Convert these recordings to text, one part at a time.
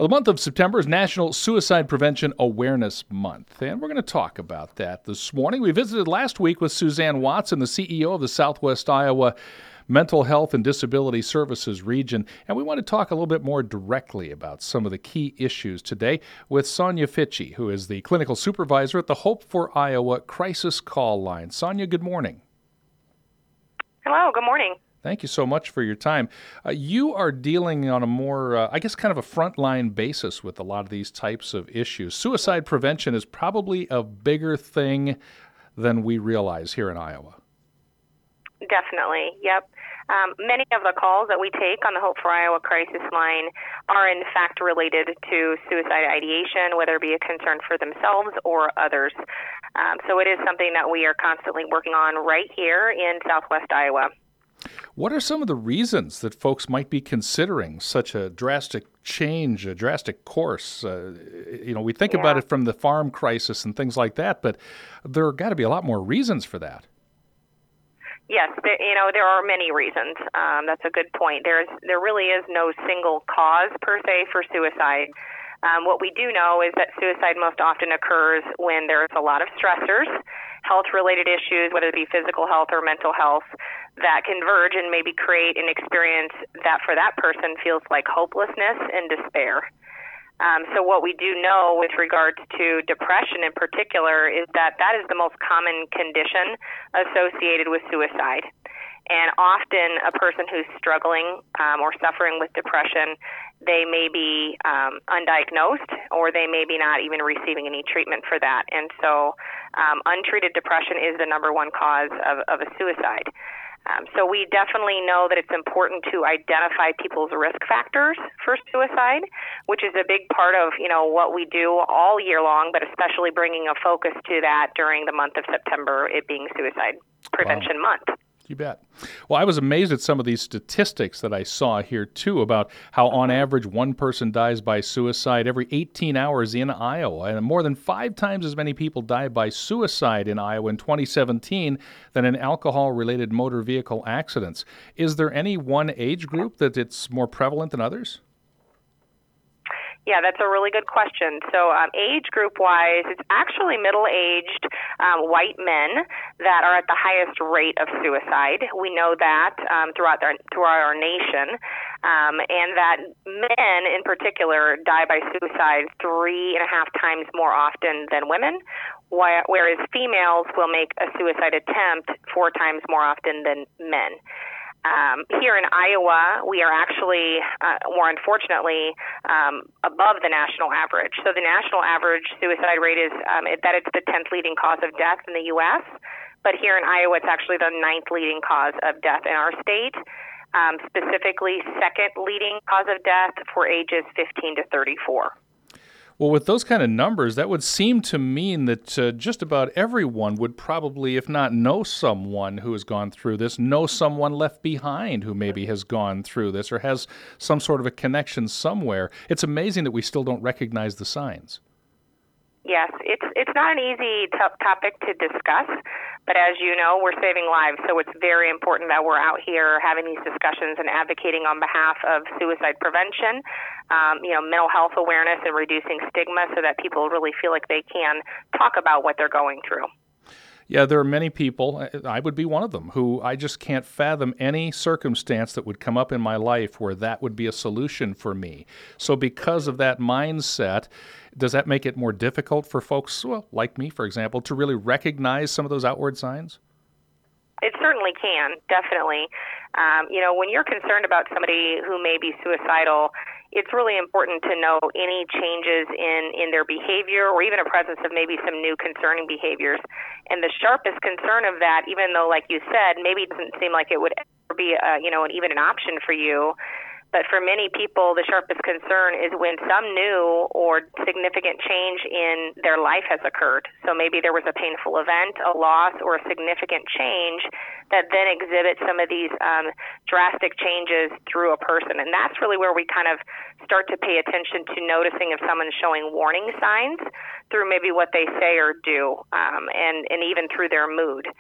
Well, the month of September is National Suicide Prevention Awareness Month, and we're going to talk about that this morning. We visited last week with Suzanne Watson, the CEO of the Southwest Iowa Mental Health and Disability Services Region, and we want to talk a little bit more directly about some of the key issues today with Sonia Fitchie, who is the clinical supervisor at the Hope for Iowa Crisis Call Line. Sonia, good morning. Hello, good morning. Thank you so much for your time. You are dealing on a more, kind of a frontline basis with a lot of these types of issues. Suicide prevention is probably a bigger thing than we realize here in Iowa. Definitely, yep. Many of the calls that we take on the Hope for Iowa Crisis Line are in fact related to suicide ideation, whether it be a concern for themselves or others. So it is something that we are constantly working on right here in Southwest Iowa. What are some of the reasons that folks might be considering such a drastic change, a drastic course? We think about it from the farm crisis and things like that, but there have got to be a lot more reasons for that. Yes, there are many reasons. That's a good point. There really is no single cause per se for suicide. What we do know is that suicide most often occurs when there's a lot of stressors, health-related issues, whether it be physical health or mental health, that converge and maybe create an experience that for that person feels like hopelessness and despair. So what we do know with regards to depression in particular is that is the most common condition associated with suicide. And often a person who's struggling or suffering with depression, they may be undiagnosed or they may be not even receiving any treatment for that. And so untreated depression is the number one cause of a suicide. So we definitely know that it's important to identify people's risk factors for suicide, which is a big part of, what we do all year long, but especially bringing a focus to that during the month of September, it being Suicide Prevention Month. You bet. Well, I was amazed at some of these statistics that I saw here, too, about how on average one person dies by suicide every 18 hours in Iowa, and more than 5 times as many people died by suicide in Iowa in 2017 than in alcohol-related motor vehicle accidents. Is there any one age group that it's more prevalent than others? Yeah, that's a really good question. So age group-wise, it's actually middle-aged white men that are at the highest rate of suicide. We know that throughout our nation, and that men in particular die by suicide 3.5 times more often than women, whereas females will make a suicide attempt 4 times more often than men. Here in Iowa, we are actually, more unfortunately, above the national average. So the national average suicide rate is that it's the 10th leading cause of death in the U.S., but here in Iowa, it's actually the 9th leading cause of death in our state, specifically 2nd leading cause of death for ages 15 to 34. Well, with those kind of numbers, that would seem to mean that just about everyone would probably, if not know someone who has gone through this, know someone left behind who maybe has gone through this or has some sort of a connection somewhere. It's amazing that we still don't recognize the signs. Yes, it's not an easy topic to discuss, but as you know, we're saving lives, so it's very important that we're out here having these discussions and advocating on behalf of suicide prevention, mental health awareness and reducing stigma so that people really feel like they can talk about what they're going through. Yeah, there are many people, I would be one of them, who I just can't fathom any circumstance that would come up in my life where that would be a solution for me. So because of that mindset, does that make it more difficult for folks, like me, for example, to really recognize some of those outward signs? It certainly can, definitely. When you're concerned about somebody who may be suicidal, it's really important to know any changes in their behavior or even a presence of maybe some new concerning behaviors. And the sharpest concern of that, even though, like you said, maybe it doesn't seem like it would ever be, even an option for you, but for many people, the sharpest concern is when some new or significant change in their life has occurred. So maybe there was a painful event, a loss, or a significant change that then exhibits some of these drastic changes through a person. And that's really where we kind of start to pay attention to noticing if someone's showing warning signs through maybe what they say or do, and even through their mood.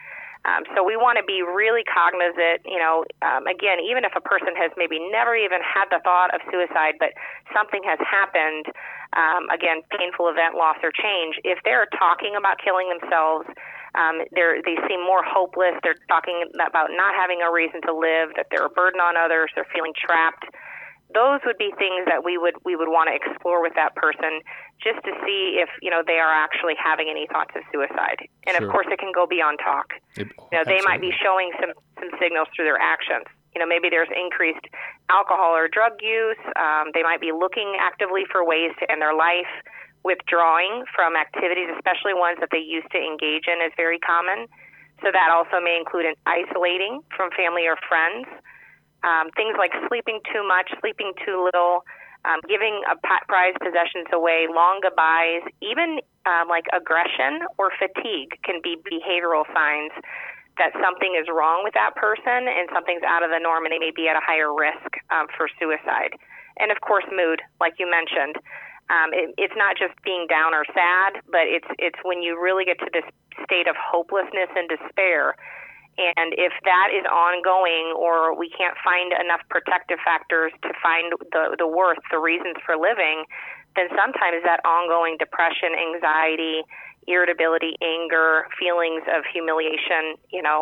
So we want to be really cognizant, again, even if a person has maybe never even had the thought of suicide, but something has happened, again, painful event, loss, or change, if they're talking about killing themselves, they seem more hopeless, they're talking about not having a reason to live, that they're a burden on others, they're feeling trapped, those would be things that we would want to explore with that person just to see if, they are actually having any thoughts of suicide. And Sure. of course, it can go beyond talk. They might be showing some signals through their actions. Maybe there's increased alcohol or drug use. They might be looking actively for ways to end their life. Withdrawing from activities, especially ones that they used to engage in, is very common. So that also may include isolating from family or friends. Things like sleeping too much, sleeping too little, giving prized possessions away, long goodbyes, even like aggression or fatigue can be behavioral signs that something is wrong with that person and something's out of the norm and they may be at a higher risk for suicide. And of course, mood, like you mentioned. It's not just being down or sad, but it's when you really get to this state of hopelessness and despair. And if that is ongoing or we can't find enough protective factors to find the worth, the reasons for living, then sometimes that ongoing depression, anxiety, irritability, anger, feelings of humiliation,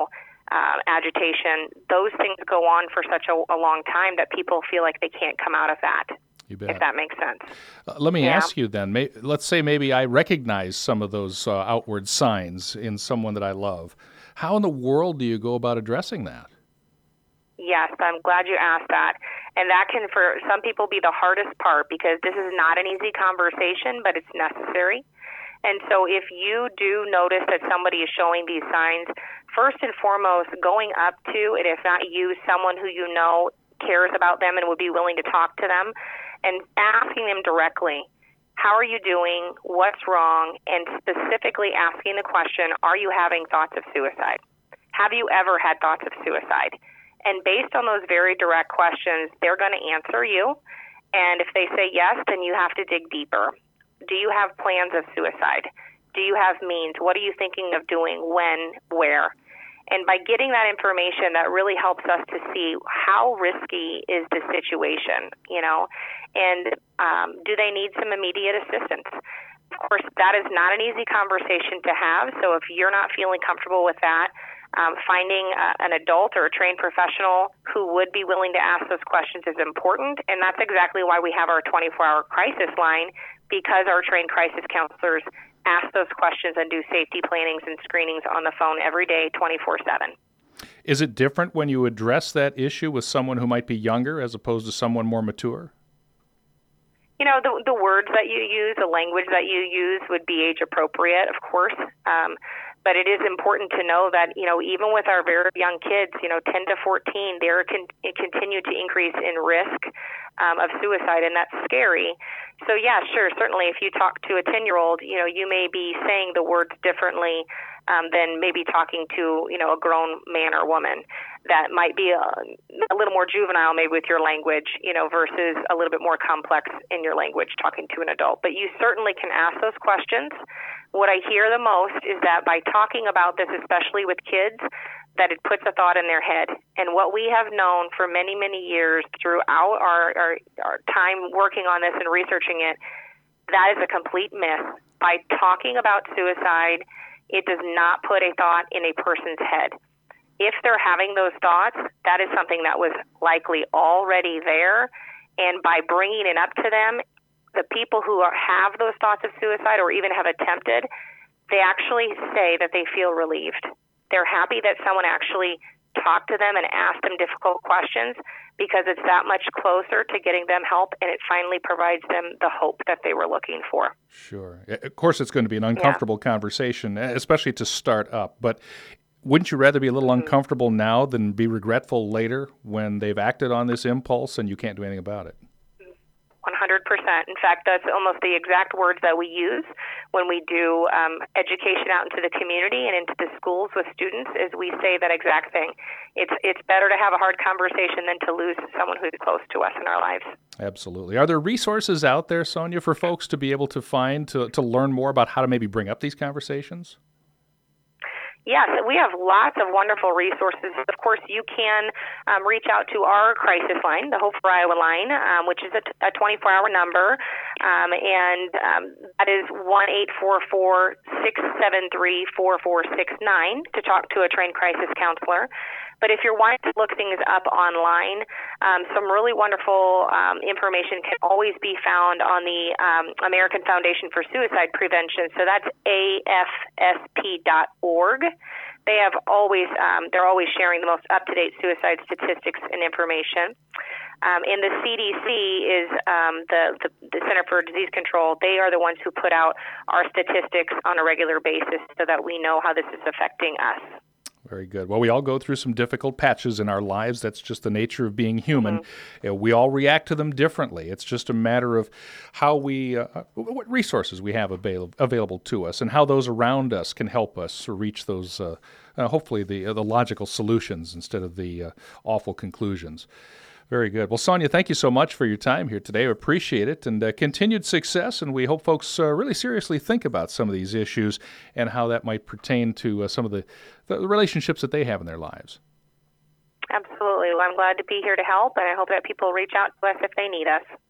agitation, those things go on for such a long time that people feel like they can't come out of that. You bet. If that makes sense. Let me ask you then, let's say maybe I recognize some of those outward signs in someone that I love. How in the world do you go about addressing that? Yes, I'm glad you asked that. And that can, for some people, be the hardest part because this is not an easy conversation, but it's necessary. And so if you do notice that somebody is showing these signs, first and foremost, going up to, and if not you, someone who you know cares about them and would be willing to talk to them, and asking them directly, how are you doing? What's wrong? And specifically asking the question, are you having thoughts of suicide? Have you ever had thoughts of suicide? And based on those very direct questions, they're going to answer you. And if they say yes, then you have to dig deeper. Do you have plans of suicide? Do you have means? What are you thinking of doing? When? Where? And by getting that information, that really helps us to see how risky is the situation, and do they need some immediate assistance? Of course, that is not an easy conversation to have, so if you're not feeling comfortable with that, finding an adult or a trained professional who would be willing to ask those questions is important, and that's exactly why we have our 24-hour crisis line, because our trained crisis counselors ask those questions and do safety plannings and screenings on the phone every day, 24/7. Is it different when you address that issue with someone who might be younger as opposed to someone more mature? The words that you use, the language that you use would be age appropriate, of course. But it is important to know that, even with our very young kids, 10 to 14, they're continue to increase in risk of suicide, and that's scary. So, yeah, sure, certainly if you talk to a 10-year-old, you may be saying the words differently than maybe talking to, a grown man or woman that might be a little more juvenile maybe with your language, versus a little bit more complex in your language talking to an adult. But you certainly can ask those questions. What I hear the most is that by talking about this, especially with kids, that it puts a thought in their head. And what we have known for many, many years throughout our time working on this and researching it, that is a complete myth. By talking about suicide, it does not put a thought in a person's head. If they're having those thoughts, that is something that was likely already there. And by bringing it up to them, the people who have those thoughts of suicide or even have attempted, they actually say that they feel relieved. They're happy that someone actually talked to them and asked them difficult questions because it's that much closer to getting them help, and it finally provides them the hope that they were looking for. Sure. Of course, it's going to be an uncomfortable conversation, especially to start up. But wouldn't you rather be a little uncomfortable now than be regretful later when they've acted on this impulse and you can't do anything about it? 100%. In fact, that's almost the exact words that we use when we do education out into the community and into the schools with students, is we say that exact thing. It's better to have a hard conversation than to lose someone who's close to us in our lives. Absolutely. Are there resources out there, Sonia, for folks to be able to find to learn more about how to maybe bring up these conversations? Yes, we have lots of wonderful resources. Of course, you can reach out to our crisis line, the Hope for Iowa line, which is a 24-hour number, and that is 1-844-673-4469 to talk to a trained crisis counselor. But if you're wanting to look things up online, some really wonderful information can always be found on the American Foundation for Suicide Prevention. So that's afsp.org. They have they're always sharing the most up-to-date suicide statistics and information. And the CDC is the Center for Disease Control. They are the ones who put out our statistics on a regular basis so that we know how this is affecting us. Very good. Well, we all go through some difficult patches in our lives. That's just the nature of being human. We all react to them differently. It's just a matter of how what resources we have available to us and how those around us can help us reach those, hopefully, the logical solutions instead of the awful conclusions. Very good. Well, Sonia, thank you so much for your time here today. I appreciate it, and continued success, and we hope folks really seriously think about some of these issues and how that might pertain to some of the relationships that they have in their lives. Absolutely. Well, I'm glad to be here to help, and I hope that people reach out to us if they need us.